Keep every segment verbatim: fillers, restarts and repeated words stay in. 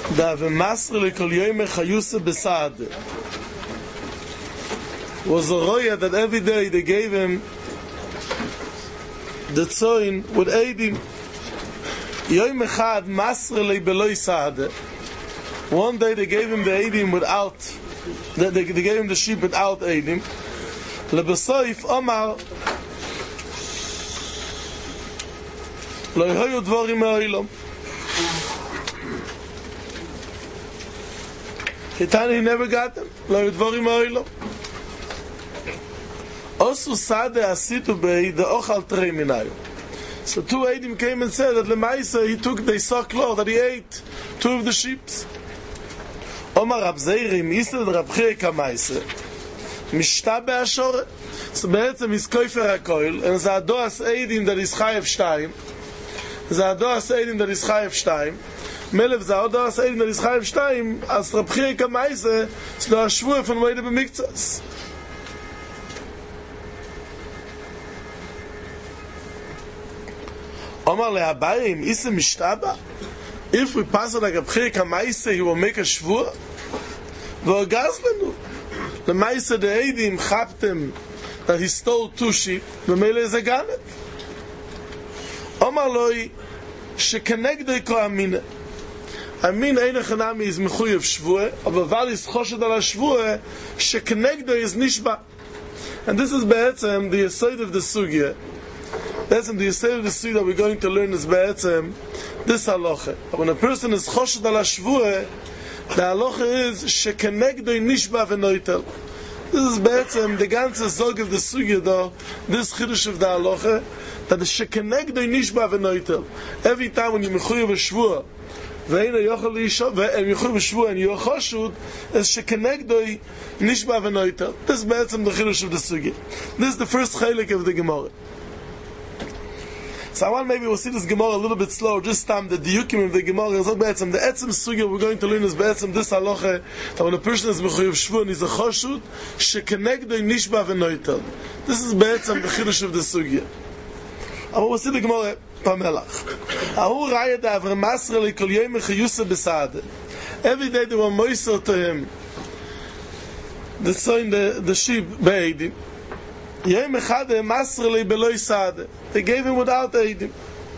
Da v'masre lekol yoyme chayusa besad. Was a roya that every day they gave him the tzoin with eidim. Yoyme echad masre le beloy sad. One day they gave him the eidim without, they, they, they gave him the sheep without eidim. Lebesoif Omar lo yahayu dvarim ha'olam. Hitani, he never got them. Lo yahayu dvarim ha'olam. Osu sade asitu bei the ochal trei minayu. So two eidim came and said that Lemaisa he took, they saw cloth that he ate two of the sheep. Omar Rab Zeirim Yisrael Rab Chirek HaMaise Mishta Be'ashore. So בעצם is Koifer HaKoil, and זה הדועס eidim that is Chayev שתיים. זה הדועס eidim that is Chayev שתיים. מלב זה הדועס eidim that is Chayev שתיים, אז Rab Chirek HaMaise ist nur ein Schwur von Weide B'mikzas. Omar le'abayim Isse Mishtaba. If we pass it like Rab Chirek HaMaise, he will make a shvur. V'ogaz lenu. The Maise the Eidim chaptem that he stole two sheep. V'mele is a ganet. Omar loi shekenegdoi ko amine. Amin eine chanami is mechuyev shvur, aber val is choshed ala shvur, shekenegdoi is nishba. And this is be'etzem the aside of the sugya. Be'etzem the aside of the sugya that we're going to learn is be'etzem this halacha. When a person is choshed ala shvur, the halacha is shekenegdoi nishba v'noitel. This is be'etzem the ganze zog of the sugya though, this chiddush of the halacha, that the shekenegdoi nishba v'noitel. Every time when you mechuyev a shvur, ve'ena yochel l'isha, ve'en mechuyev a shvur and you're choshud, is shekenegdoi nishba v'noitel. This is be'etzem the chiddush of the sugya. This is the first chaylik of the Gemara. So I want maybe we'll see this Gemara a little bit slow, just time the diyukim of the Gemara is not be'etzem. The etzem sugya we're going to learn is be'etzem this halacha, that when a person is mechuyev shvur and he's a choshud, shekenegdoi nishba v'noitel. This is be'etzem the chiddush of the sugya. And we'll see the Gemara pamelach. Ahu raya da avram masre li kol yoyme chayusa besade. Every day they were moiser to him, the son, the, the sheep be'edim. Yoyme echad masre li beloy sade. They gave him without eidim.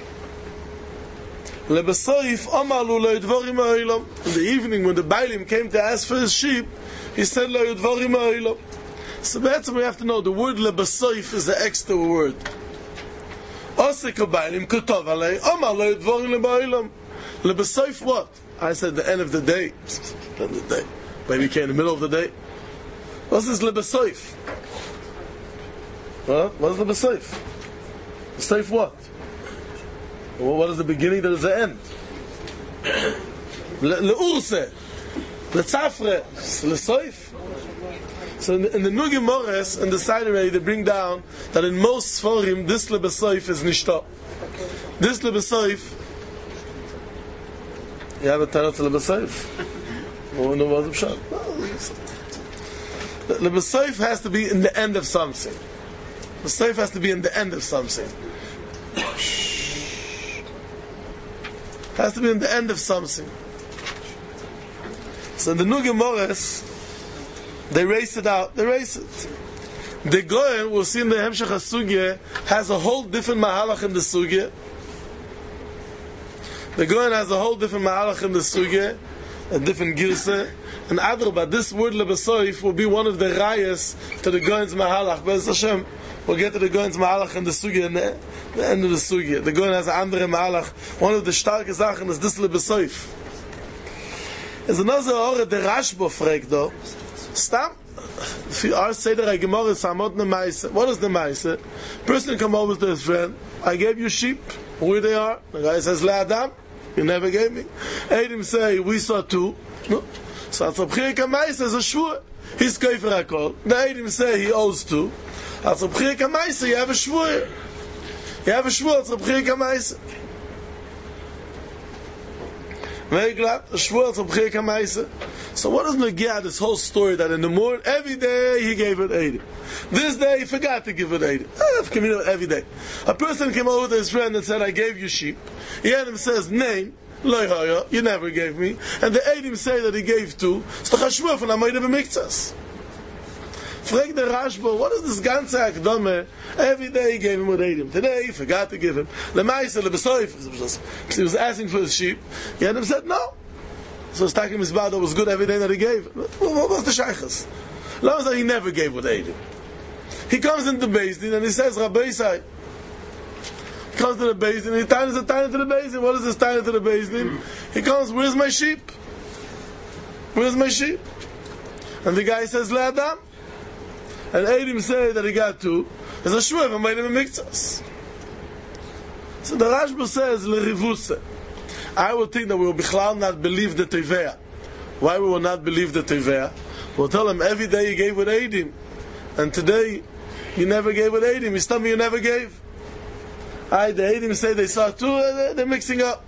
Lebesoif Omalu lo yudvorim ha'olam. In the evening when the Bailim came to ask for his sheep, he said lo yudvorim ha'olam. So be'etzem we have to know the word lebesoif is the extra word. Osek ha'Bailim kutov alei Omar lo yudvorim ha'olam. Lebesoif what? I said the end of the day. End of the day. Maybe came in the middle of the day. What's this lebesoif? What? What's lebesoif? Safe what? Well, what is the beginning? There is the end. Le'urse, le'tzafre, le'soif. So in the, in the Nugi Mores and the Sinai they bring down that in most Sforim this le'besoif is nishta. This le'besoif. You have a tarot le'besoif. Oh no, what's the pshat? Le'besoif has to be in the end of something. The safe has to be in the end of something. Has to be in the end of something. So in the Nugi Mores, they race it out. They race it. The Goyen, we'll see in the Hemshech HaSugya, has a whole different mahalach in the Sugya. The Goyen has a whole different mahalach in the Sugya, a different girsa. And Adrabah, this word lebesoif will be one of the rayas to the Goyen's mahalach. Be'ez Hashem, we'll get to the Goyen's mahalach in the Sugya, in the, the end of the Sugya. The Goyen has an andere mahalach. One of the starke Sachen is this lebesoif. There's another orah, the Rashba fragt though. Stam, if you are Seder HaGemara, Samot Nemaise. What is the Maise? Person come over to his friend, I gave you sheep, where they are? The guy says, Le'adam, you never gave me. Eidim say, we saw two. No. So Atzabchir Kamais is a shvur. He's Koifer HaKol. The Eidim say he owes two. Atzabchir Kamais, you have a shvur. You have a shvur, Atzabchir Kamais. Very glad, a shvur, Atzabchir Kamais. So what is Nagia, this whole story that in the morning, every day he gave it Eidim. This day he forgot to give it Eidim. Every day. A person came over to his friend and said, I gave you sheep. He had him says, name. Lo hoya, you never gave me. And the Eidim say that he gave two. So the Chashvua from Amoida b'miktzas. Frag the Rashba, what is this ganze Akdome? Every day he gave him with Eidim. Today he forgot to give him. The Maisa, the Besoif, he was asking for his sheep. He had him said no. So his Takim Mizbada was good every day that he gave. What was the Shaykhas? Long as he never gave with Eidim. He comes into Beis Din and he says, Rabbi Isai. He comes to the Beis Din, he turns a tiny to the Beis Din. What is this tiny to the Beis Din? He comes, where's my sheep? Where's my sheep? And the guy says, Le'adam. And Eidim say that he got two. There's a shvuah and made him a miktzas. So the Rashba says, L'rivuse. I would think that we will bichlal not believe the Teveah. Why we will not believe the Teveah? We'll tell him every day you gave with Eidim. And today, you never gave with Eidim. You tell me you never gave. I, the Eidim say they saw two, uh, they're mixing up.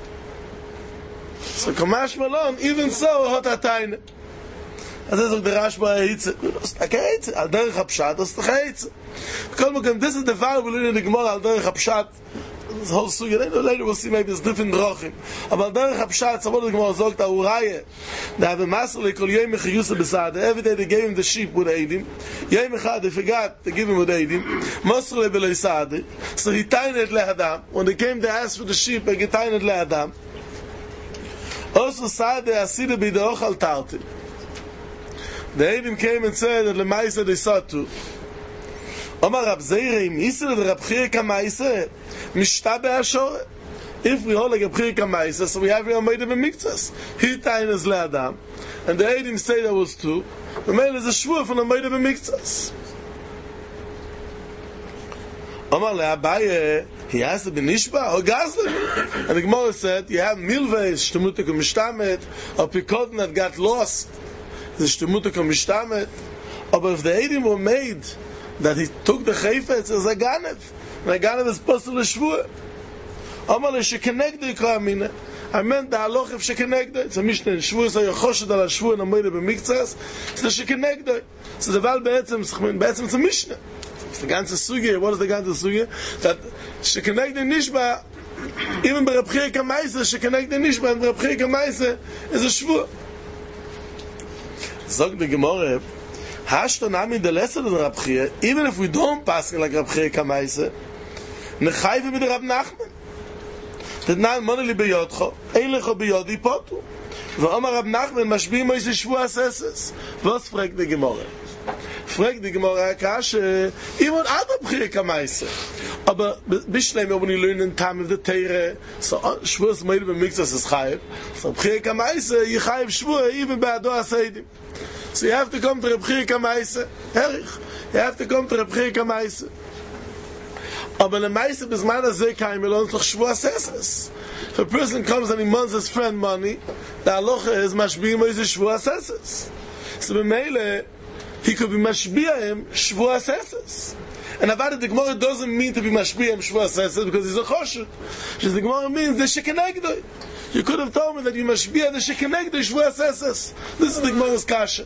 So Kamash Malon, even so, hot atayne. As I said, the Rashba hates it. Like I hate it. Al derech hapshat, das doch hates it. This is the valuable in the Gemara, al derech hapshat. This whole sugi, later we'll see maybe there's different drochim. But al derech hapshat, somebody the Gemara zogt, Uraye, they have a master, kol yom mechiyusa besade. Every day they gave him the sheep with Eidim. Yom echad, they forgot to give him with Eidim. Mosre belei sade. So he tained le'adam. When they came, they asked for the sheep, and he tained le'adam. Also sade, asida b'deochal tarti. The Eidim came and said that Lemaisa they saw too. Omar Rab Zeira im Isra the Rab Chir Kamaisa Mishtabe Ashore. If we hold like Rab Chir Kamaisa, so we have here made of a miktzas. He tain as Le'adam. And the Eidim say there was two. The man is a shvuah from the made of a miktzas. Omar Le'abaye, he asked the Benishba or Gazlan. And the Gemara said, you have milveis, Shtemutik and Mishtamet, or Pikotin that got lost. The Shtemutik and Mishtamet. But if the Eidim were made that he took the Chayfetz as a Ganev, and a Ganev is possible to Shvuah. Omar Shekenegdo Yikra I meant the Haloch of Shekenegdo. It's a Mishnah in Shvuah, so you choshed al Shvuah and Amoida b'miktzas. It's the Shekenegdo. So the Val Be'etzem, Be'etzem it's a Mishnah. It's the ganze Sugya. What is the ganze Sugya? That Shekenegdo Nishba, even by Reb Chir Kamaisa, Shekenegdo Nishba, and Reb Chir Kamaisa is a Shvuah. Zog the Gemara, Hashto nami the lesson of Reb Chir, even if we don't pass like Reb Chir Kamaisa, nechayve with Rab Nachman. That nan moneli beyodcho, eilecho beyodi potu. V'omar Rab Nachman mashbim moise shvuah seses. Was fragt the Gemara? Fragt the Gemara kashe, even ad Reb Chir Kamaisa. Aber bishleim when you learn in time of the Teire, so shvuah made by mixas is chayiv. So Reb Chir Kamaisa, you chayiv shvuah even by ado aseidim. So you have to come to Reb Chir Kamaisa. Herich. You have to come to Reb Chir Kamaisa. Aber the Maisa bisman azeh kaim elon toch shvuah seses. If a person comes and he wants his friend money, the halacha is mashbi'im moise shvuah seses. So b'meile, he could be mashbi'im shvuah seses. And Avada the Gemara doesn't mean to be mashbi'im shvuah seses because he's a choshet. The Gemara means the shekenegdoi. You could have told me that you mashbi'ah the shekenegdoi shvuah seses. This is the Gemara's kasha.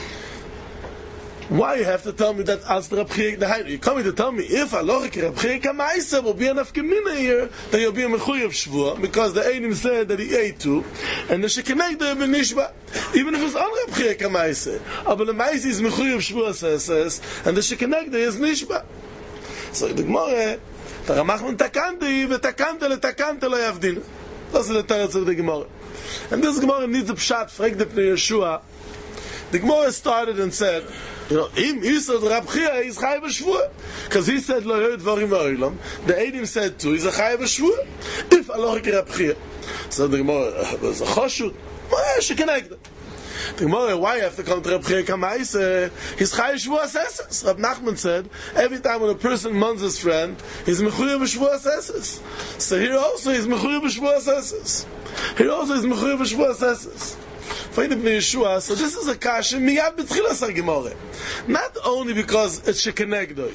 Why you have to tell me that as the Reb Chir, you come to tell me if Alochik Reb Chir Kamaisa will be an afgemina here, that you'll be a mechuyev shvuah, because the Eidim said that he ate two, and the shekenegdoi b'nishba, even if it's on Reb Chir Kamaisa, but the Maisa is mechuyev shvuah says, and the shekenegdoi is nishba. So the Gemara, the Ramachman takanti, v'takante letakante lo yavdin. That's the teretz of the Gemara. And this Gemara needs a pshat, frek de pnei Yeshua. The Gemara started and said, you know, im Yisod Rab Chir is chayiv shvuah, because he said lo yod dvarim v'olam. The Eidim said too, he's a chayiv shvuah. If Alochik Rab Chir, so the Gemara was a choshut. Well, shekenegdoi. The Gemara, why you have to come to Rab Chir Kamaisa? He's chayiv shvuah seses. Rab Nachman said, every time when a person mons his friend, he's mechuyev shvuah seses. So here also he's mechuyev shvuah seses. Here also he's mechuyev shvuah seses. So this is a kasha miyad b'tchilas ha-Gemara. Not only because it's shekenegdoi.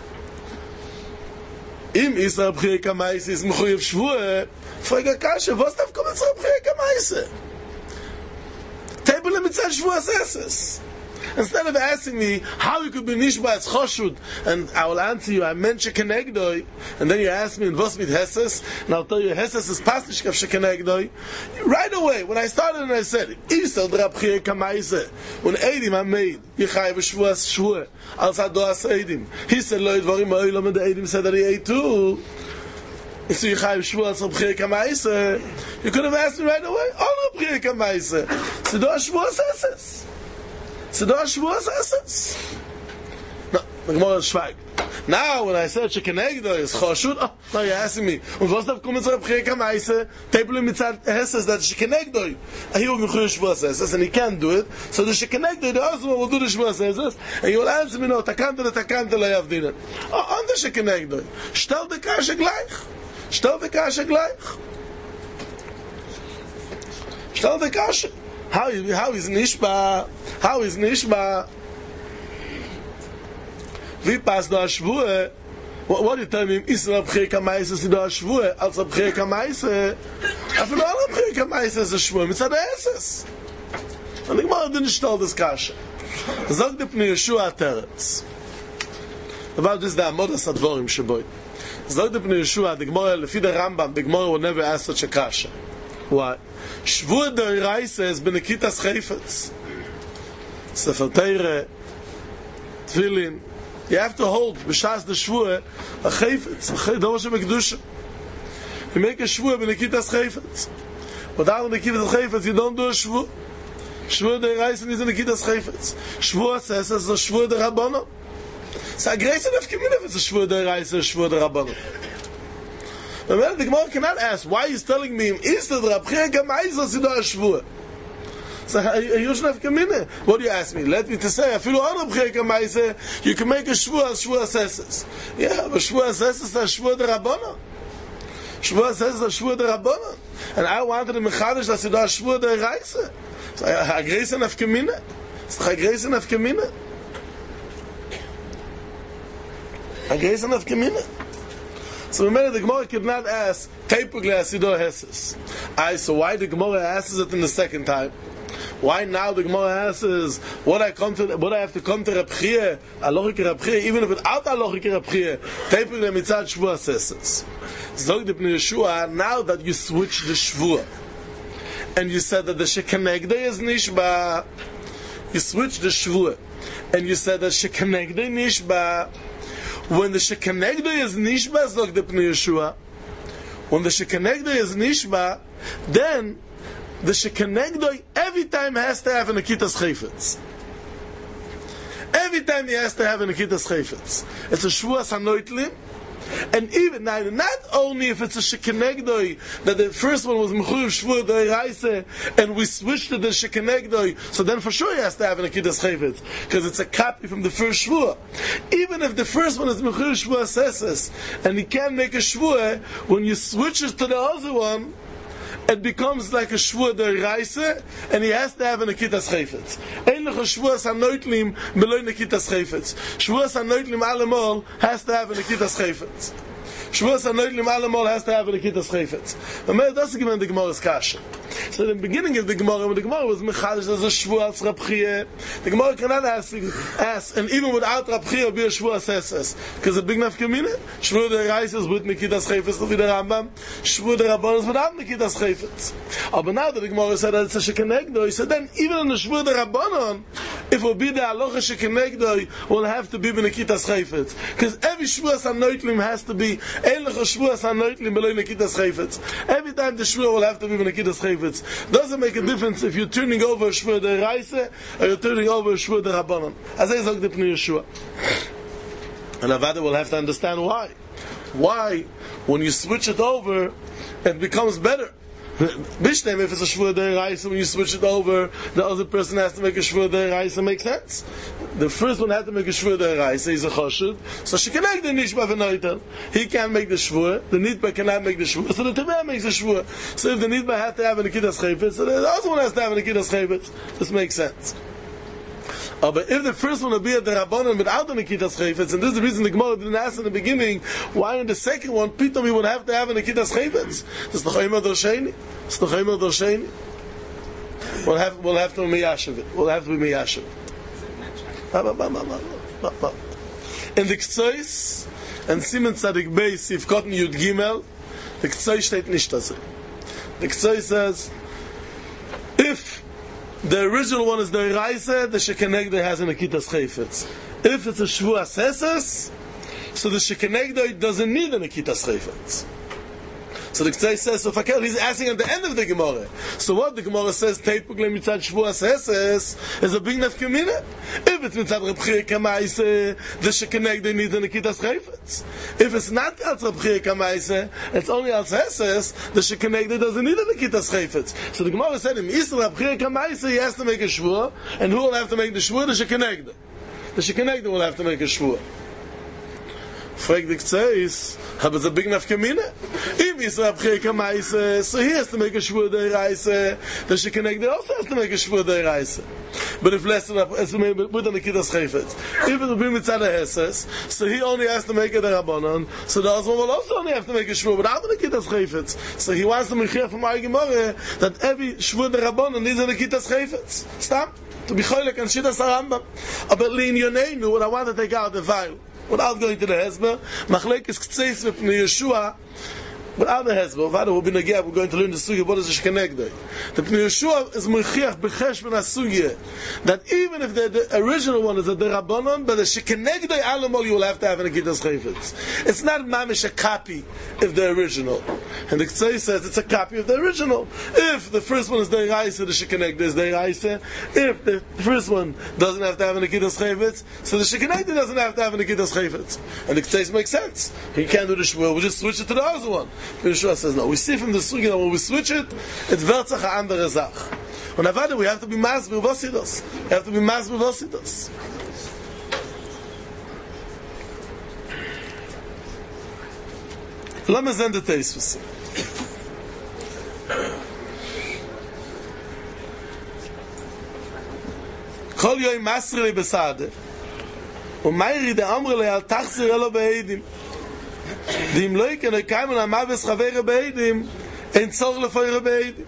Im is Reb Chir Kamaisa is mechuyev shvuah, frag a kasha, was darf kommen zu Reb Chir Kamaisa? Table mitzad shvuah seses. Instead of asking me how you could be nishba as choshud, and I will answer you, I meant shekenegdoi, and then you ask me, was mit Hesses, and I'll tell you, Hesses is pastishkav shekenegdoi. Right away, when I started and I said, Isel drabchie kamaise, when Eidim are made, Yechai v'shvuas shvua, als adoas Eidim. He said, lo yidvarim ha'olam, and the Eidim said that he ate too. So Yechai v'shvuas drabchie kamaise. You could have asked me right away, all drabchie kamaise. So do shvuas Hesses. So do shvuas Hesses. No, the Gemara is schweig. Now, when I said shekenegdo is choshud, oh, now you're asking me, und was darf kommen zu Rabchie Kamaise, table mit Zad Hesses, that shekenegdo, and he will be shvuas Hesses, and he can't do it, so the shekenegdo, the other one will do the shvuas Hesses, and you will answer me, no, takante le takante le yavdinen. Oh, on the shekenegdo, stell the kasha gleich, stell the kasha gleich, stell the kasha. How is, how is nishba, how is nishba, wie passt da Schwur? What you tell me, is Rabchie Kamaise, is da Schwur, als Rabchie Kamaise, aber nur Rabchie Kamaise ist ein Schwur, mit seiner Esses. Und ich mache dir nicht stolz das Kasche. Sagt dir Pnei Yeshua Teretz. About this, the Amodas Advorim Sheboy. Sagt dir Pnei Yeshua, the Gemara, lefi the Rambam, the Gemara will never ask such a Kasche. Why? Schwur der Reise ist Benekitas Chayfetz. Sefer Teire, Tfilin, you have to hold b'shas the shvur a chayfetz, a davar shebekdusha. You make a shvur b'nekitas chayfetz. Without nekitas chayfetz, you don't do a shvur. Shvur de'iraisen is a nekitas chayfetz. Shvur says it's a shvur de'rabbanon. So a grace enough community if it's a shvur de'iraisen, a shvur de'rabbanon. But the Gemara cannot ask, why he's telling me, is the Rabchie Kamaise or is it a shvur? So you should have come in. What do you ask me? Let me to say, I feel on Rabchie Kamaise, you can make a shvur, shvur assesses. Yeah, but shvur assesses a shvur de Rabbanon. Shvur assesses a shvur de Rabbanon. And I wanted to mechadish that you do a shvur de Reise. So I grace enough come in. So I grace enough come in. I grace enough come in. So remember, the Gemara could not ask, Teipugli asido Hesses. I, so why the Gemara asks it in the second time? Why now the Gemara asks, what I come to, what I have to come to Rabchie, alochik Rabchie, even if without alochik Rabchie, Teipugli mitzad shvuas Hesses. Zog the Pnei Yeshua, now that you switch the shvua, and you said that the shekenegde is nishba, you switch the shvua, and you said that shekenegde nishba. When the shekenegdo is nishba, zog the Pnei Yeshua, when the shekenegdo is nishba, then the shekenegdo every time has to have an akitas chayfetz. Every time he has to have an akitas chayfetz. It's a shvuas hanoitlim, and even now, not only if it's a shekenegdoi, that the first one was mechuyev shvur d'oraisa, and we switched to the shekenegdoi, so then for sure he has to have an akidas chayfetz, because it's a copy from the first shvur. Even if the first one is mechuyev shvur seses, and he can't make a shvur, when you switch it to the other one, it becomes like a shvur d'oraisa, and he has to have an akitas chayfetz. Einlich a shvuas hanoitlim beloy nekitas chayfetz. Shvuas hanoitlim alemol has to have an akitas chayfetz. Shvuas hanoitlim alemol has to have an akitas chayfetz. But man, that's the Gemara, the Gemara's kasha. So in the beginning of the Gemara, when the Gemara was mechadish as a shvuas Rabchie, the Gemara cannot ask, ask, and even without Rabchie, be a shvuas Hesses. Because the big nafkamina, shvur d'oraisa is with nekitas chayfetz, to be the Rambam, shvur d'rabbanon is without nekitas chayfetz. But now that the Gemara said that it's a shekenegdo, he said then even in the shvur d'rabbanon, if it will be the halacha shekenegdo, will have to be b'nekitas chayfetz. Because every shvuas hanoitlim has to be einlich a shvuas hanoitlim beloy nekitas chayfetz. Every time the shvur will have to be b'nekitas chayfetz. Doesn't make a difference if you're turning over a shvur d'oraisa or you're turning over a shvur d'rabbanon. As I said, the Pnei Yeshua. And Avada will have to understand why. Why, when you switch it over, it becomes better. Bishtem, if it's a shvur d'oraisa, when you switch it over, the other person has to make a shvur d'oraisa. Makes sense. The first one had to make a shvur d'oraisa. He's a chashud, so she can make the nishba v'noitel. He can't make the shvur. The nidba cannot make the shvur. So the tevah makes the shvur. So if the nidba had to have an akidas chayfetz, so the other one has to have an akidas chayfetz. This makes sense. Uh, but if the first one will be at the Rabbanon without the Nekitas Chayfetz, and this is the reason the Gemara didn't ask in the beginning, why in the second one, Pitom he would have to have a Nekitas Chayfetz? It's the Chayimah Dosheni. It's the Chayimah Dosheni. We'll have, we'll have to be Miyashiv it. We'll have to be Miyashiv. In the Ktsois, and Simon Tzadik Beis, you've gotten Yud Gimel, the Ktsois steht nicht das. The Ktsois says, if the original one is the Reise, the Shekenegdei has an Akitas Chayfetz. If it's a Shvuas Heses, so the Shekenegdei doesn't need an Akitas Chayfetz. So the Ktsois says, so Fakel, he's asking at the end of the Gemara. So what the Gemara says, Teipukle mitzad Shvuas Heses, is a big nefkamina. If it's mitzad Rabchir Kamaise, the Shekenegdei needs an Akitas Chayfetz. If it's not als Rabchir Kamaise, it's only als Heses, the Shekenegdei doesn't need an Akitas Chayfetz. So the Gemara said, im Isra Rabchir Kamaise, he has to make a Shvur, and who will have to make the Shvur? The Shekenegdei. The Shekenegdei will have to make a Shvur. Frag the Ktsois, aber it's a big nafkamina. If Yisrael B'chei Kamaise, so he has to make a shvur day reise. The Shekenegdei also has to make a shvur day reise. But if less than as we with an Akitas Chayfetz, if it will be mitzad Heses, so he only has to make it a Rabbanon. So the husband will also only have to make a shvur without an Akitas Chayfetz. So he wants to make from our Gemara that every shvur day Rabbanon needs an Akitas Chayfetz. Stop. To be choylek and shitas Rambam. But lean your name, what I want to take out the vial. Without going to the Hezbollah, Machlekes Ktseis with Yeshua, without the Hezbollah, Vada will be Negeh, we're going to learn the Sugya, what is the Shekenegdei? The Pnei Yeshua is Mechiach B'chesh Ben HaSugya, that even if the, the original one is a Derabanon, but the Shekenegdei Alamol you will have to have in a Akitas Chayfetz. It's not mamish a copy of the original. And the Ktseis says it's a copy of the original. If the first one is Deiraisa, the Shekenegdei is Deiraisa. If the first one doesn't have to have an Akitas Chayfetz, so the Shekenegdei doesn't have to have an Akitas Chayfetz. And the Ktseis makes sense. He can't do the Shvuah, we'll just switch it to the other one. Yeshua says no. We see from the Sugya that when we switch it, it's Vertzach a andere Zach. Und avada, we have to be masbir vosidos. We have to be masbir vosidos. Let me send the taste for some. Kol yoy masri le besade. Umayri de amre le al tachzir elo be'edim. Dim loike ne kaimen am aves chavere be'edim. En tzor lefoire be'edim.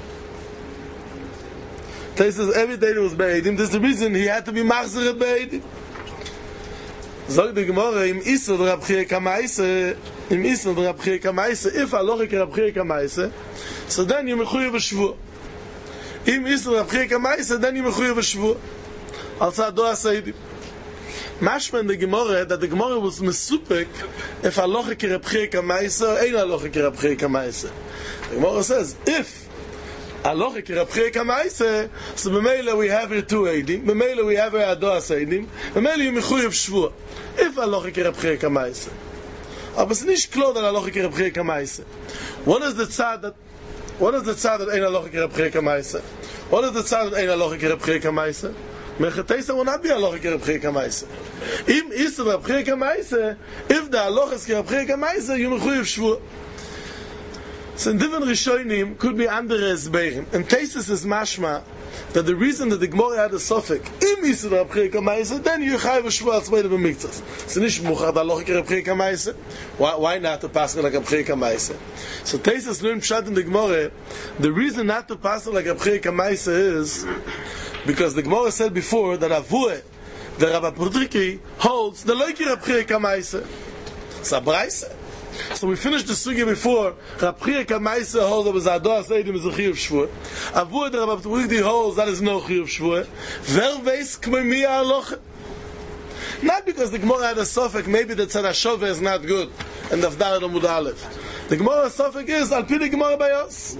They says every day he was be'edim. This is the reason he had to be machzir be'edim. Zog de Gemara im Isra Rab Chiyah Kamaise. Im Isra Rab Chiyah Kamaise. If alochik Rab Chiyah Kamaise, so then you mechuyev v'shvur. Im Isra Rab Chiyah Kamaise, then you mechuyev v'shvur. Also do asaydim. Mashma in the Gemara that the Gemara was mesupek if alochik Rab Chiyah Kamaise or ein alochik Rab Chiyah Kamaise. The Gemara says if alochik Rab Chiyah Kamaise, so b'meila we have here two eidim, b'meila we have here adoas eidim, b'meila you mechuyev shvur. If alochik Rab Chiyah Kamaise. Aber es ist nicht klar that alochik Rab Chiyah Kamaise. What is the tzad that what is the tzad that ein alochik Rab Chiyah Kamaise? What is the tzad that ein alochik Rab Chiyah Kamaise? Mechatesa will not be alochik Rab Chiyah Kamaise. Im is Rab Chiyah Kamaise, if the alochik Rab Chiyah Kamaise, you mechuyev shvur. So in different Rishonim could be andere Esberim. And Tesis is mashma that the reason that the Gemara had a suffix, im Yisrael Rab Chiyah Kamaise, then you chayv a shvur atzmei de b'miktzas. So nish muchad alochik Rab Chiyah Kamaise. Why, why not to pass like Rab Chiyah Kamaise? So Tesis learned pshat in the Gemara, the reason not to pass like Rab Chiyah Kamaise is because the Gemara said before that Avue, the Rabbi Pudriki, holds the loiki Rab Chiyah Kamaise. It's a braise. So we finished the sugya before. Rab Chiyah Kamaise holds that was adoas eidim is a chiyuv shvur. Avur the Rabbi Pudriki holds that is no chiyuv shvur. Ver veis k'mei mi ha'alocha. Not because the Gemara had a suffix, maybe the tzad hashove is not good, and the Avdar Amud Aleph. The Gemara suffix is al pi the Gemara bayos.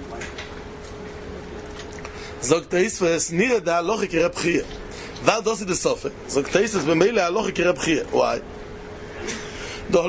Zogt Teisves nire da alochik Rab Chiyah. Var dosi the suffix. Zogt Teisves b'meile alochik Rab Chiyah. Why? The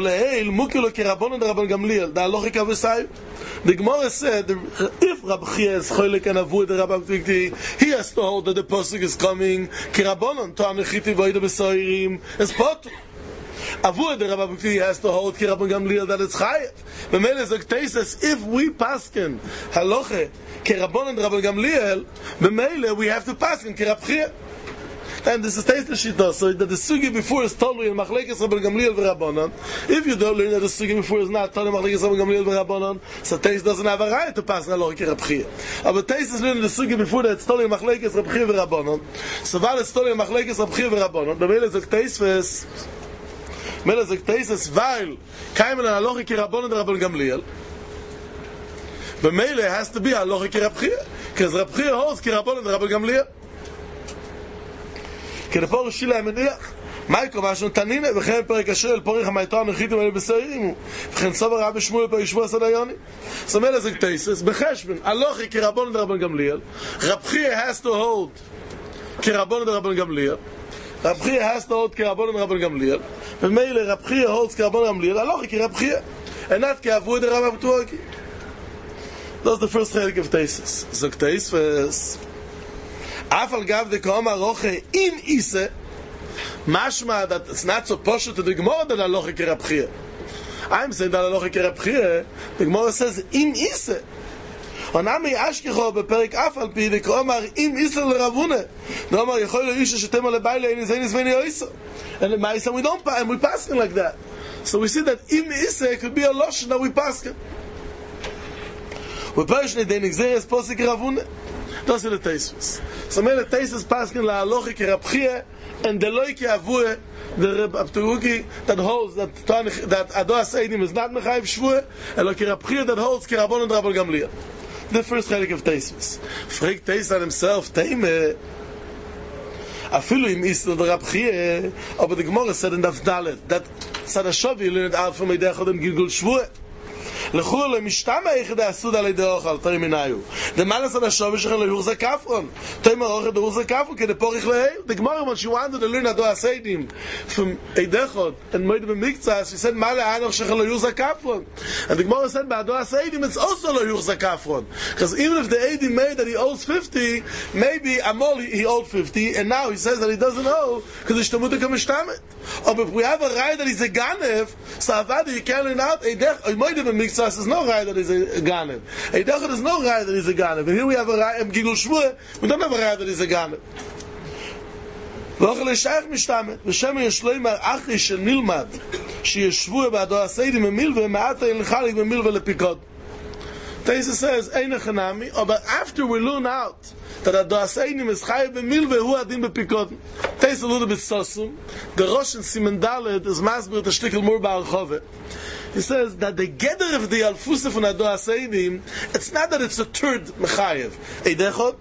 Gemara said if Rab Chiyah is cholik and avoid the Rabbi Pudriki, he has to hold that the pasuk is coming. Ki Rabbanon to anechiti voida b'soirim es potu. Avoid the Rabbi Pudriki has to hold Ki Rabban Gamliel that it's chayev. B'meile Zoktei says if we pasken haloche Ki Rabbanon Rabban Gamliel, b'meile we have to pasken Ki Rab Chiyah. then this is taste the shita, so that the sugi before is totally in machlekes Rabban Gamliel v'Rabbanan. If you don't learn that the sugi before is not totally machlekes Rabban Gamliel v'Rabbanan, so taste doesn't have a right to pass na lochik Rab Chia. But taste is learning the sugi before that it's totally machlekes Rab Chia v'Rabbanan. So while it's totally machlekes Rab Chia v'Rabbanan, the mele zok taste is mele zok taste is while kaimen na lochik Rabbanan Rabban Gamliel. But mele has to be a lochik Rab Chia, because Rab Chia holds ki Rabbanan Rabban Gamliel. כדפור שילה המניח מייקו משהו תנינה וכן פרק אשר אל פוריך המייתו הנחיתו האלה בסעירים וכן סובר רב שמואל פה ישבו הסדיוני זאת אומרת זה כתייסס בחשבן הלוכי כרבון דרבן גמליאל רב חייה has to hold כרבון דרבן גמליאל רב חייה has to hold כרבון דרבן גמליאל ומילא רב חייה holds כרבון גמליאל הלוכי כרב חייה אינת כאבו דרב אבטורקי. That's the first חלק of תייסס זה כתייסס Afal gav the koma roche in ise, mashma that it's not so posh to the Gemara that aloche ki Rab Chia. I'm saying that aloche ki Rab Chia, the Gemara says in ise. Onami ashkecho beperik afal pi the koma in ise l'Ravune. The Omar yechol lo isha shetem ale baile in zenis veni oiso. And in Ma'isa we don't and we pass like that. So we see that in ise could be a losh that we pass. We personally den exeres posik Ravune. Das ist der Teismus. So meine Teismus pasken la aloche ki Rab Chia and the loike avue the Rab Abturuki that holds that that Adoas Eidim is not mechayiv shvue elo ki Rab Chia that holds ki Rabban and Rabban Gamliel. The first chelik of Teismus. Fragt Teis on himself, Teime afilu im Isla the Rab Chia aber the Gemara said in Daf Dalet that Sadashovi learned out from Eidechot and Gilgul shvue לחול למשתמה יחד הסוד על ידי אוכל תימנאיו דמלס על השווה שלך ליורזה כפרון תימר אוכל דורזה כפרון כדי פוריך להיו דגמר when she wanted to learn Ado Aseidim from Eidechot and made them mikzah she said מה לאנוך שלך ליורזה כפרון and דגמר said by Ado Aseidim it's also ליורזה כפרון because even if the Eidim made that he owes fifty maybe Amol he owed fifty and now he says that he doesn't owe because he's tamuta kamishtamet or if we have a right that he's a ganev so avadi you can't learn out Eidechot he made them mikzah there's no right that he's a ganev. Eidechot is no right that he's a ganev. And here we have a right, Gilgul Shvua, we don't have a right that he's a ganev. ואוכל לשייך משתמת, ושם ישלוי מר אחרי שנלמד, שישבו בעדו הסיידים במילווה, מעט הלכליק במילווה לפיקוד. Taisa says, Ein Echanami, but after we learn out that Ado Aseidim is chayiv b'milveh, hu adim b'pikod. Taisa a little bit sosum. The Rosh and Simen Dalet is masbir the shtikel mur ba'archove. He says that the gather of the alfusa from Ado Aseidim, it's not that it's a third mechayev. Eidechot,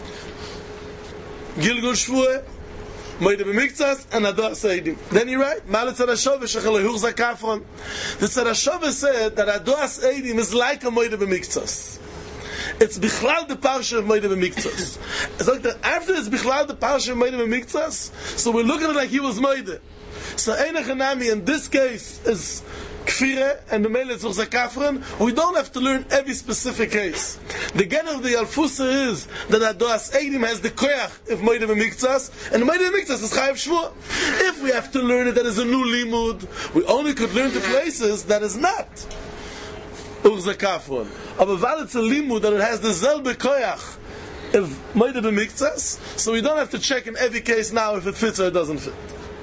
Gilgul Shvua, Moide b'miktzas, and Ado Aseidim. Then you write, Malet Tzadashove shechel lehurza kafron. The Tzadashove said that Ado Aseidim is like a Moide b'miktzas. It's Bichlal the Parsha of Moide b'miktzas. It's like that after it's Bichlal the Parsha of Moide b'miktzas, so we're looking at it like he was Moide. So Ein Echanami in this case is Kfire and the Mele Tzurza Kafran. We don't have to learn every specific case. The get of the Alfusa is that Ado Aseidim has the koyach if Moide b'miktzas, and Moide b'miktzas is Chayav Shvua. If we have to learn it that is a new limud, we only could learn the places that is not Urza Kafran. Aber weil it's a limud that it has the Zelbe koyach if Moide b'miktzas, so we don't have to check in every case now if it fits or it doesn't fit.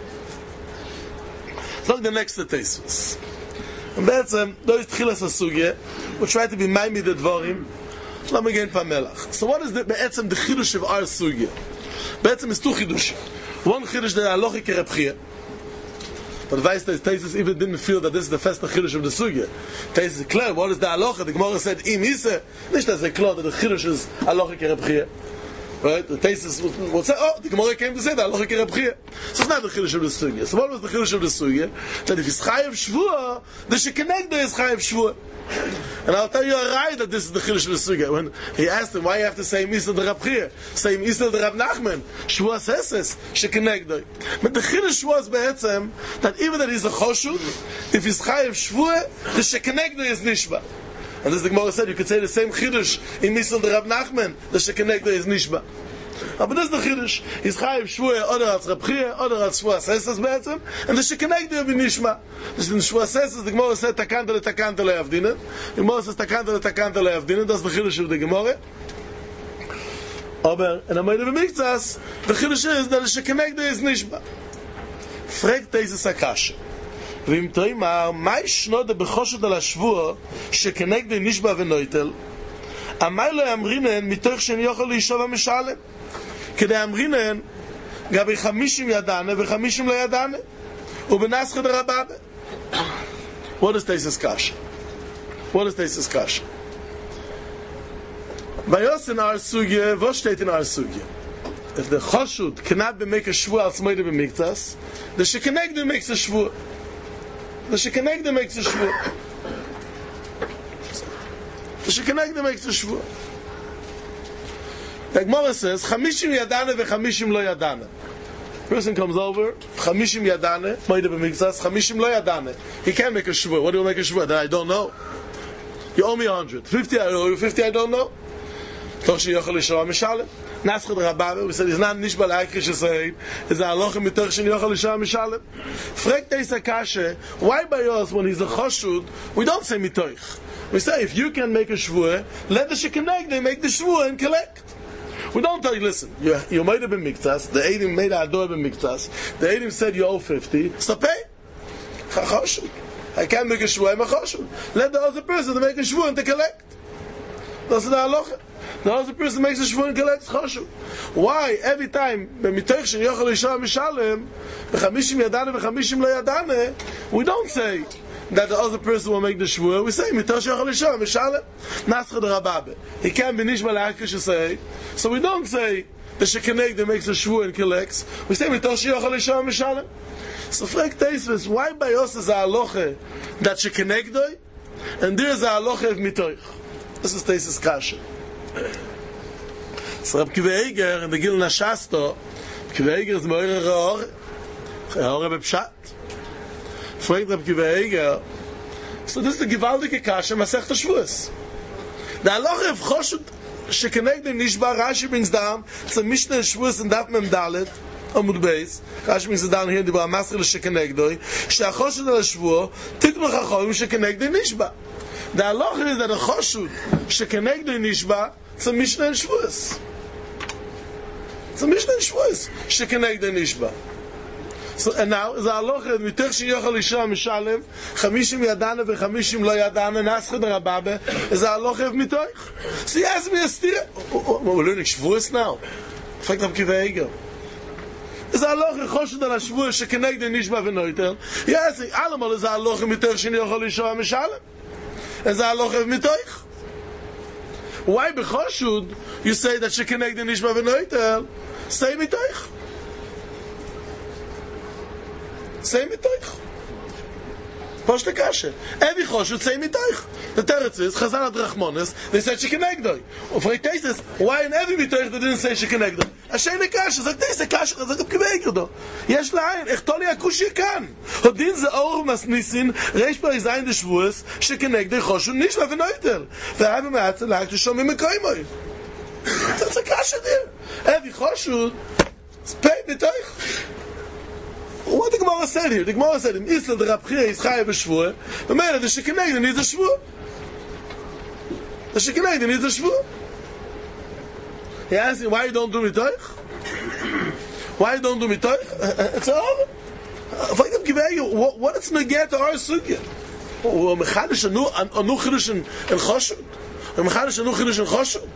So the next tesis. And that's um, those tchilas hasugye. We'll try to be maimi the dvarim. Let me get pamelach. So what is the be'etzem the chidush of our sugye? Be'etzem is two chidush. One chidush that alochi ki Rab Chia. But the Weiss tesis even didn't feel that this is the first chidush of the sugye. Tesis is clear. What is the alocha? The Gemara said im ise. Nicht as a clear that the chidush is alochi ki Rab Chia. Right? The thesis will say, oh, the Gemara came to say that alochi ki Rab Chia. So it's not the chidush of the sugya. So what was the chidush of the sugya? That if it's chayav shvua, the shekenegdo is chayav shvua. And I'll tell you a right that this is the chidush of the sugya. When he asked him, why you have to say Misal the Rab Chia? Say Misal the Rab Nachman. Shvua seses, shekenegdo. But the chidush was be'etzem that even that he's a choshut, if he's chayav shvua, the shekenegdo is nishba. And as the Gemara said, you could say the same Chiddush in Misal the Rab Nachman, the Shekenegdo is Nishba. But this is the Chiddush. He's Chayiv Shvua, other als Rab Chia, other als Shvua Sesas be'etzem, and the Shekenegdo will be Nishma. This in Shvua Sesas, the Gemara said, Takanta le Takanta le Avdina. The Gemara says, Takanta le Takanta le Avdina. That's the Chiddush of the Gemara. Aber in der Meide bemiktas, the Chiddush is that the Shekenegdo is Nishba. Fragt dieses Akasha. Vim toimar, mai shno de bechoshut al hashvua, Shekenegdo Nishba v'noitel, amai lo yamrinen mitoch shen yochel lishov ha-mishalem. כדי אמרינן, גבי חמישים ידענה וחמישים לא ידענה, ובנסחא דרבבה. What is this kasha? What is this kasha? Vayos in our sugya, what steht in our sugya? If the choshut cannot be make a shvua als moide b'miktas, the shekenegdo makes a shvua. The shekenegdo makes a shvua. The shekenegdo makes a shvua. The Gemara says, Chamishim yadane v'chamishim lo yadane. Person comes over, Chamishim yadane, moide b'miktas, Chamishim lo yadane. He can't make a shvua. What do you make a shvua? That I don't know. You owe me a hundred. Fifty I owe you, fifty I don't know. Toch she yochel yisrael mishalem. Naschad Rabbabe, we said, it's not nishba la'ikrish yisrael. It's a halachim mitoch she yochel yisrael mishalem. Frek teis akashe, why by us, when he's a choshud, we don't say mitoch. We say, if you can make a shvua, let the shekenegdo make the shvua and collect. We don't tell you, listen, you, you made it b'miktas, the Eidim made a ador b'miktas, the Eidim said you owe fifty, so pay. Choshud. I can't make a shvua, I'm a choshud. Let the other person to make a shvua and to collect. That's the halacha. The other person makes a shvua and collects choshud. Why? Every time, b'mitoch shen yochel yisrael mishalem, v'chamishim yadane v'chamishim lo yadane, we don't say that the other person will make the shvua. We say mitoch shen yochel yisrael mishalem, naschad Rabbabe. He can't be nishba la'akrish yisrael. So we don't say the shekenegdo makes a shvua and collects. We say mitoch shen yochel yisrael mishalem. So frek teisves, why by us is a halacha that shekenegdo, and there is a halacha of mitoch? This is teisves kasha. So Reb Kiva Eiger in the Gilna Shasto, Kiva Eiger is moire re'ore, re'ore bepshat. Fragt Reb Kiva Eiger, so this is the gewaltige kasha Masechta Shvuos. The halacha of choshut shekenegdo nishba, Rashi brings down, it's a Mishnah Shvuos and Daf Mem Dalet, Amud Beis, Rashi brings it down here, Dibra Masr shekenegdo, she'achoshut al shvuo, tiknu chachomim shekenegdo nishba. The halacha is that a choshut shekenegdo nishba, it's a Mishnah and Shvuos. It's a Mishnah and Shvuos. Shekenegdo nishba. So, and now, is a halacha, mitoch shen yochel yisrael mishalem, chamishim yadane v'chamishim lo yadane, naschad Rabbabe, is a halacha of mitoch. So he asked me a stira. We're learning Shvuos now. Fragt Reb Kiva Eiger. Is a halacha choshut al shvuos shekenegdo nishba v'noitel. He asked me, alamal is a halacha mitoch shen yochel yisrael mishalem. Is a halacha of mitoch. Why b'choshud you say that shekenegdo nishba v'noitel? Say mitoch. Say mitoch. Posh kasha. Every choshud say mitoch. The teretz is Chazal Adrachmones. They said shekenegdo. For it says why in every mitoch they didn't say shekenegdo. Ashayne kasha. Sagt this kasha. Sagt Reb Kiva Eiger do. Yesh la'ayin. Echtol yakush yekan. Hodin ze or masnisin. Reish par izayin de shvuos. Shekenegdo choshud nishba v'noitel. Ve'hav me'atzel la'ak to shomim mekoimoy. That's a kasha there. Every choshud pay mitoch. What the Gemara said here? The Gemara said, in Isla the Rabchia is chayav b'shvua, but man, the shekenegdo needs a shvua. The shekenegdo needs a shvua. He asked him, why you don't do mitoch? Why you don't do mitoch? It's all. What what is negate to our sugya? We're mechadish anu anu chidush and choshud. We're mechadish anu chidush and choshud.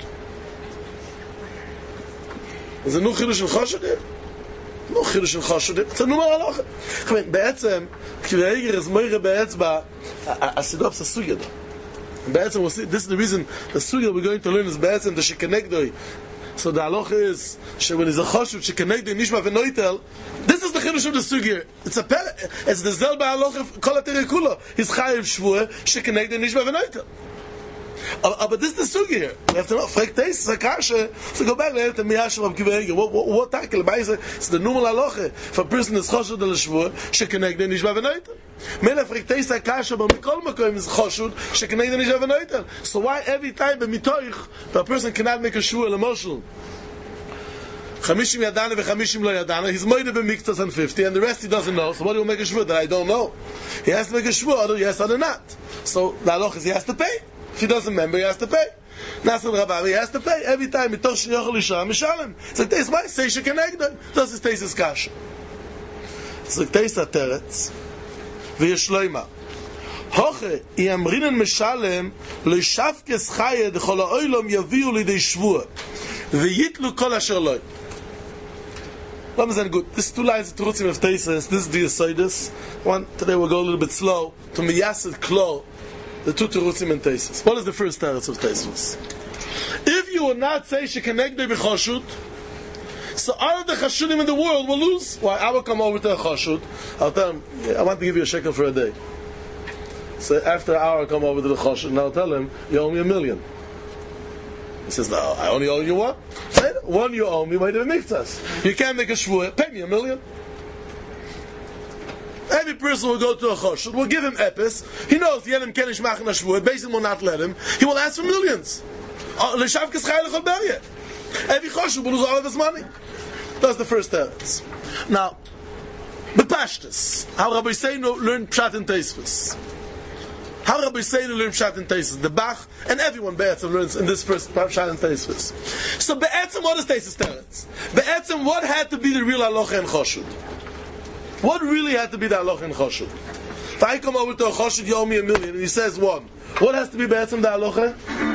Is a nu chidush and choshud here? No chidush and choshud. It's a numar halacha. I mean, בעצם, Kiva Eiger is moire be'etzba, asidop's a sugya. Be'etzem, we'll see, this is the reason, the sugya we're going to learn is be'etzem, the shekenegdo. So the halacha is, when he's a choshud, shekenegdo, nishma v'noitel, this is the chidush of the sugya. It's a per, it's the zelba halacha, kol ateri kulo. He's chayiv shvua, shekenegdo, nishma v'noitel. Uh, but this is the sugi here. We have to know. Frek teis zakasha. So go back there to Miyash of Kiva Eiger. What what tackle? It's the normal halacha. If a person is choshud al shvua, shekenegdo nishba v'noitel. Mele frek teis zakasha, but mikol makom is choshud shekenegdo nishba v'noitel. So why every time b'mitoich the person cannot make a shvua emotional? Chamishim yadane v'chamishim lo yadane. He's moide b'miktas and fifty, and the rest he doesn't know. So what do you make a shvua that I don't know? He has to make a shvua, other yes, other not. So the halacha is he has to pay. If he doesn't remember, he has to pay. Nasal Rabbi, he has to pay every time. Mitoch sheyochel Isha Mishalem. It's like this. Why say shekenegdoi? Das ist dieses Kasha. It's like this Teretz. V'yesh loima. Hoche yamrinen Mishalem loishavkes chaye dechol ha'olam yaviu lidei shvua v'yitlu kol asher loy. Let me say good. This two lines of Terutzim of Teisus. This is the Yesodus. One today we'll go a little bit slow to Miyasid Klo. The two Terutzim and Teisus. What is the first Teretz of Teisus? If you will not say shekenegdoi b'choshut, so all of the chashudim in the world will lose. Why? I will come over to a chashud. I'll tell him, I want to give you a shekel for a day. So after an hour, I come over to the chashud and I'll tell him, you owe me a million. He says, no, I only owe you one. Say it. One you owe me, why do it make us? You can't make a shvuah, pay me a million. Every person will go to a chashud, will give him epis. He knows the Yedim Kenish Machin HaShvuah, basically will not let him. He will ask for millions. Every chashud will lose all of his money. That's the first teretz. Now, bepashtus, how Rabbi Seinu learned Pshat and Teisvus. How Rabbi Seinu learned Pshat and Teisvus. The Bach, and everyone Be'etzim learns in this first Pshat and Teisvus. So Be'etzim, what is Teisvus teretz? Be'etzim, what had to be the real halacha in chashud? What really had to be the halacha in chashud? If I come over to a chashud, you owe me a million, and he says one. What has to be Be'etzim the halacha?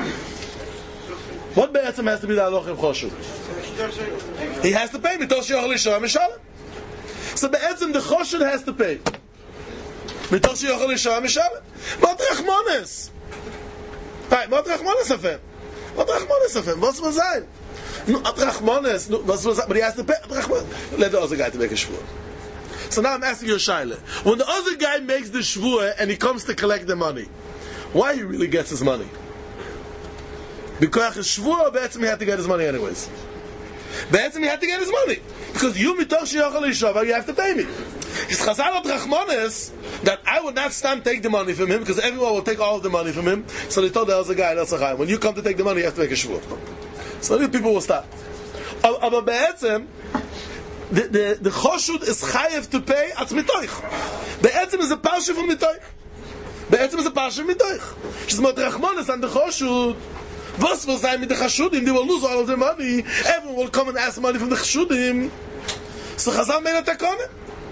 What Be'etzim has to be the halacha in chashud? He has to pay. Mitoch sheyochel Isha Mishalem. So Be'etzim the chashud has to pay. Mitoch sheyochel Isha Mishalem. What rachmanes? Right, what rachmanes of him? What rachmanes of him? What's was sein? No, rachmanes. No, what's was? But he has to pay. Let the other guy to make a shvuah. So now I'm asking you a shaila. When the other guy makes the shvuah and he comes to collect the money, why he really gets his money? Because his shvuah, Be'etzim he had to get his money anyways. Be'etzim he had to get his money. Because you mitoch sheyochel Isha, you have to pay me. His chazal of rachmanes that I would not stand take the money from him because everyone will take all of the money from him. So they told the other guy, that's a chayim. When you come to take the money, you have to make a shvuah. So the people will stop. But Be'etzim, the the the choshud is chayev to pay at mitoich. Be'etzim is a parsha from mitoich. Be'etzim is a parsha from mitoich. She's not rachmanes and the choshud. Was will sein mit the chashudim? They will lose all of their money. Everyone will come and ask money from the chashudim. So Chazal made a takana.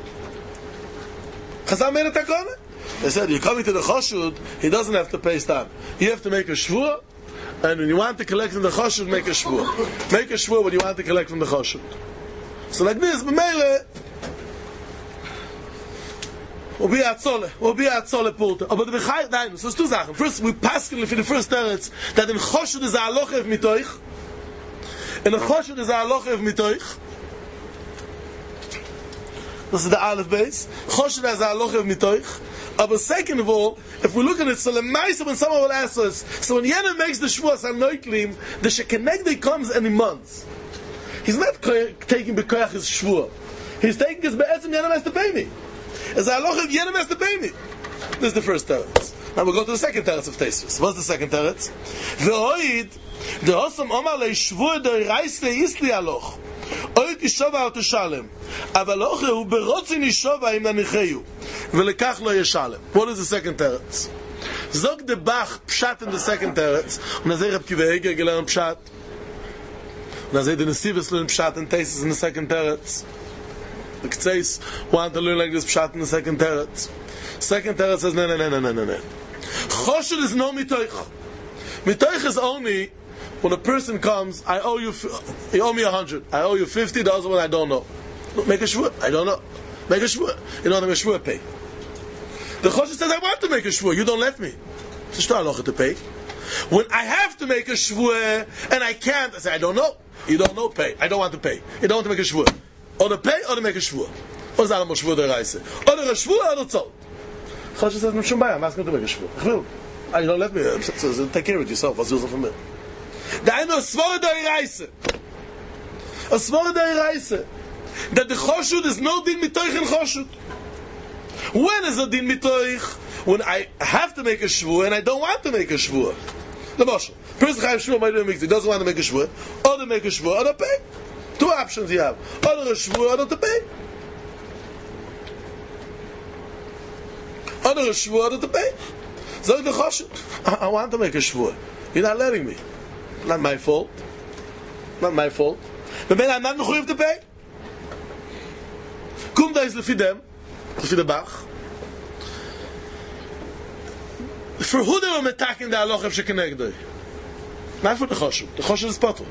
Chazal made a takana. They said, you're coming to the chashud, he doesn't have to pay stam. You have to make a shvuah, and when you want to collect from the chashud, make a shvuah. Make a shvuah when you want to collect from the chashud. So like this, b'meile, we'll be at Zole, we'll be at Zole Pulta. But the Bechai, nein, so it's two Sachen. First, we pass for the first teretz, that in chashud is a halacha of mitoich, in a chashud is a halacha of mitoich. This is the Aleph base. Choshed as a halacha of mitoich. But second of all, if we look at it, so lemaisa when someone will ask us, so when Yenim makes the shvuas hanoiklim, the shekenegdei comes and he months. He's not taking bekoyach his shvuah. He's taking his be'etzim Yenim has to pay me. As a halacha of Yenim has to pay me. This is the first teretz. Now we'll go to the second teretz of Teisus. What's the second teretz? V'hoid, the hosam omar le shvuah doi reiste isli aloch. Oid ishova or teshalem. Aval oche hu berotzin ishova im nanicheyu. Velekach lo yeshalem. What is the second teretz? Zog de Bach pshat in the second teretz. Und er sagt, Kiva Eger gelernt pshat. Und er sagt, the Nesivos learn pshat and Teisus in the second teretz. The Ktseis want to learn like this pshat in the second teretz. Second teretz says, no, no, no, no, no, no, no. Choshed is no mitoich. Mitoich is only when a person comes, I owe you, you owe me a hundred. I owe you fifty. The other one I don't know. Make a shvuah. I don't know. Make a shvuah. You know what a shvuah pay. The choshed says I want to make a shvuah. You don't let me. It's not halacha to pay. When I have to make a shvuah and I can't, I say I don't know. You don't know. Pay. I don't want to pay. You don't want to make a shvuah. Or to pay or to make a shvuah. Or is that a shvuah the reise? Or to a shvuah or to tzol. Choshed says no shumbai. I'm asking to make a shvuah. You don't let me. So, so take care of it yourself. What's yours for me? Da ino svore da reise. A svore da reise. That the choshud is no din mitoich in choshud. When is a din mitoich? When I have to make a shvuah and I don't want to make a shvuah. The Moshe. Person chayav shvuah might do a mixed. He doesn't want to make a shvuah. Or to make a shvuah or to pay. Two options you have. Or to a shvuah or to pay. Or to a shvuah or to pay. Zog the Choshut. I, I want to make a shvua. You're not letting me. Not my fault. Not my fault. But then I'm not mechuyev to pay. Kum da is lefi dem, lefi the Bach. For who they were attacking the halacha of shekenegdoi? Not for the Choshut. The Choshut is potter.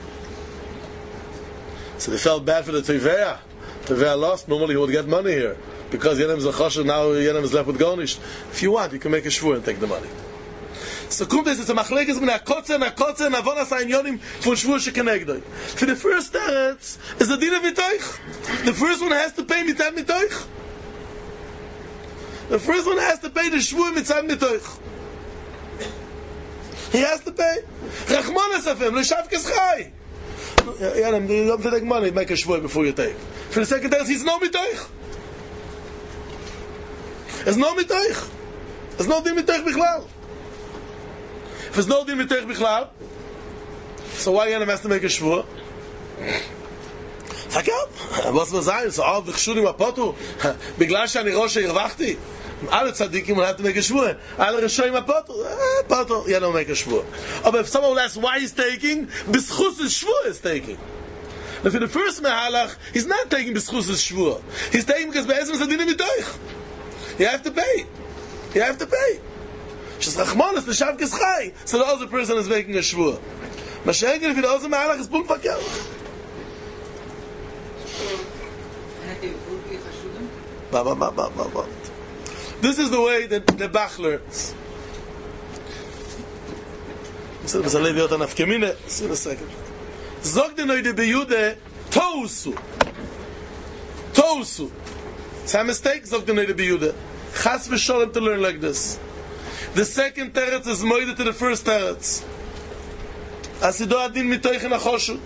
So they felt bad for the Teveya. Teveya lost. Normally he would get money here. Because Yenem is a Choshut, now Yenem is left with Gornish. If you want, you can make a shvur and take the money. So kumtes it's a machlekes min a kotze and a kotze and avonas ha'inyonim von shvur shekenegdoi. For the first teretz is the din of mitoich. The first one has to pay mitzad mitoich. The first one has to pay the shvur mitzad mitoich. He has to pay. Rachmanas afem l'shavkes chai. Yenem, you don't have to take money, make a shvur before you take. For the second teretz, he's no mitoich. There's no mitoich. There's no din mitoich bichlal. If there's no din mitoich bichlal, so why Yenem has to make a shvur? Sag ja, was man sagen, so auf v'chshudim apotu, biglash שאני ראש הרווחתי, alle tzadikim will have to make a shvur. Alle reshoim apotu, apotu, Yenem make a shvur. But if someone will ask why he's taking, b'schus his shvur is taking. Now for the first mehalach, he's not taking b'schus his shvur. He's taking because be'ezim is a din mitoich. You have to pay. You have to pay. She's Rachmanis, the Shavkes Chai. So the other person is making a shvur. Mashenken, if the other Malach is Punkt Verkehr. Ba, ba, ba, ba, ba, ba. This is the way that the Bach learns. So there's a lady out on Afkemine. See in a second. Zog the Noide Beyude, Tousu. Tousu. It's a mistake, Zog the Noide Beyude. Chas v'sholem to learn like this. The second teretz is moide to the first teretz. Asido adin mitoich in a choshut.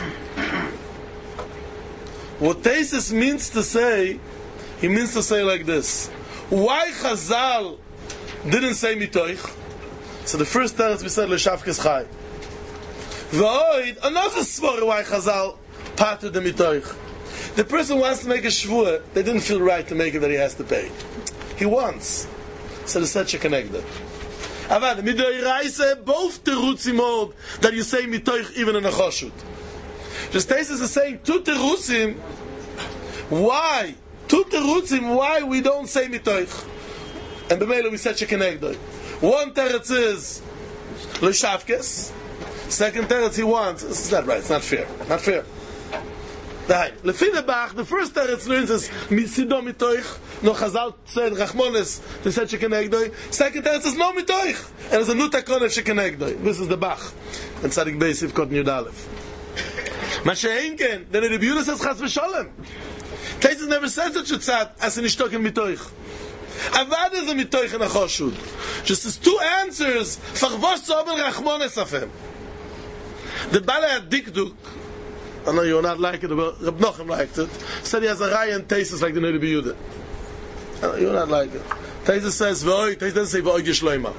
What Teisus means to say, he means to say like this. Why Chazal didn't say mitoich? So the first teretz we said l'shavkes chai. V'oid, another svore why Chazal parted the mitoich. The person wants to make a shvur, they didn't feel right to make it that he has to pay. He wants. So the said shekenegdoi. Avad, midoi raise, both terutzim hold that you say mitoich even in a choshut. Just Teisus is saying two terutzim. Why? Two terutzim. Why we don't say mitoich? And b'meila we said shekenegdoi. One teretz is l'shavkes. Second teretz he wants. This is not right. It's not fair. Not fair. Lefi the Bach, the first teretz learns is misido mitoich. No Chazal said Rachmanis, they said shekenegdoi. Second teretz is no mitoich, and there's a new takon of shekenegdoi. This is the Bach, and Tzadik Beis Yivkot Yud Aleph. Masha'enken, then the Rebbe says Chas v'Sholem. Teisus never said such a tzad as in ishtoken mitoich. Avad is a mitoich in a choshud. Just as two answers. Fachvosh tzobel Rachmanis afem. The Bala Dikduk. I know you're not like it, but Reb Nochem liked it. Said he has a raya and Teisus like the Noide Beyude. I know you're not like it. Teisus says, V'oi, Teisus doesn't say, V'oi Gishleima.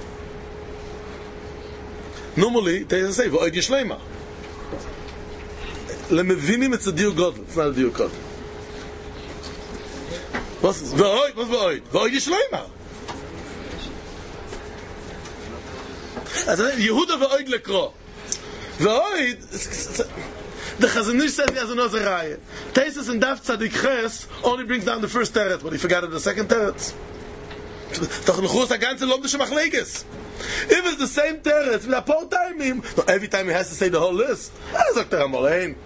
Normally, Teisus says, V'oi Gishleima. Lemevinim, it's a diur godel. It's not a diur godel. What's this? V'oi, what's V'oi? V'oi Gishleima. Yehuda V'oi Lekro. V'oi, the Chazanish says he has another raya. Teisus and Daf Tzadik Ches only brings down the first teretz, but he forgot the second teretz. Doch nechus a ganze lomdische machlekes. If it's the same teretz, with a poor timing, every time he has to say the whole list. Sagt er einmal ein.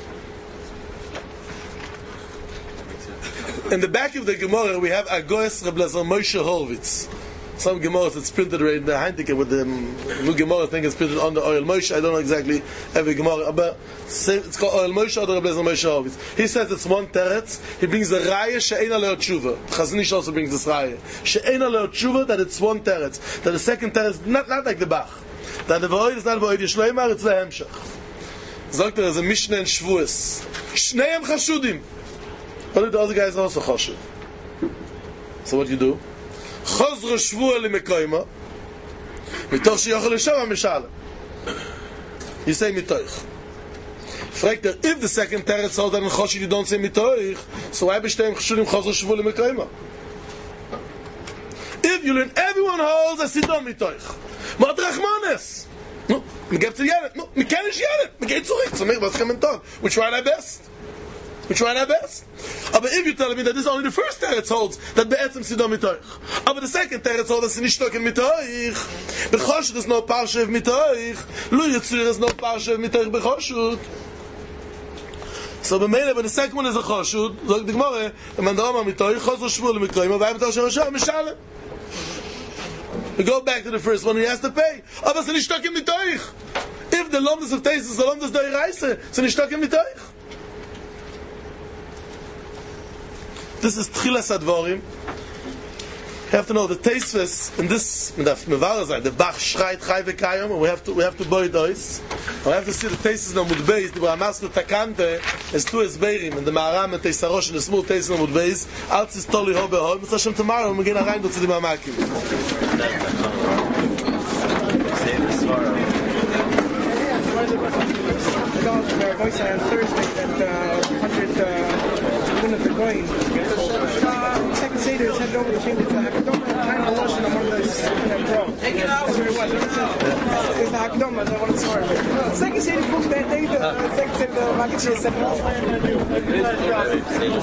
In the back of the Gemara, we have Agoes Reb Lezer Moshe Horowitz. Some Gemaras it's printed right in the Heintiker with the new Gemara thing is printed on the oil Moshe. I don't know exactly every Gemara, but it's called oil Moshe or the Rebbe Moshe Horowitz. He says it's one teretz. He brings the raya she'ena leot tshuva. Chazanish also brings this raya she'ena leot tshuva, that it's one teretz. That the second teretz not not like the Bach. That the void is not void yishleimar, it's the hemshach. Sagt er, there's a Mishnah and Shvuos. Shneim chashudim. But the other guys also chashuv. So what do you do? Chozro shvua limekoima mitoch sheyochel l'shama mishalem. You say mitoich. Fragt er, if the second teretz holds that in choshid you don't say mitoich, so why b'shteim chashudim chozro shvua limekoima? If you learn, everyone holds a Sidon mitoich. Mot Rachmanes. No, we get to Yenet. No, we can't Yenet. We get zurück. So, what's coming on? We tried our best. We tried our best. But if you're telling me that this is only the first teretz holds that be'etzem Sidon mitoich. But the second teretz holds that it's not talking mitoich. B'choshut is no parsha of mitoich. Lu Yitzur is no parsha of mitoich b'choshut. So b'meile, but the second one is a choshut. Zog the Gemara, the Mandarama mitoich, chosro shmul mikroim, v'ayim tol shem Hashem, mishalem. We go back to the first one, he has to pay. Aber es ist nicht stock im mitoich. If the lomdes of taste is the lomdes doi reise, es ist nicht stock im mitoich. This is Tchilas Advorim. You have to know the Teisves in this, in the Mevarazai, the Bach Shreit Chai Vekayim, and we have to we have to buy those. We have to see the Teisves in the Mudbeis, the Brahmasku Takante, is two Esberim, and the Maharam and Teisarosh, and the small Teisves in the Mudbeis, Alts is Toli Hobe Hobe, Mitzvah Hashem tomorrow, and we get a rein to the Mamakim. On Thursday that uh, hundred minutes are going. Second Seder is headed over to Shingle to Hakadoma and kind of lotion on one of those bro. Take it out. That's where it was. It's the Hakadoma, I want to swear. Second Seder book that day, the second Seder, the Makachir said,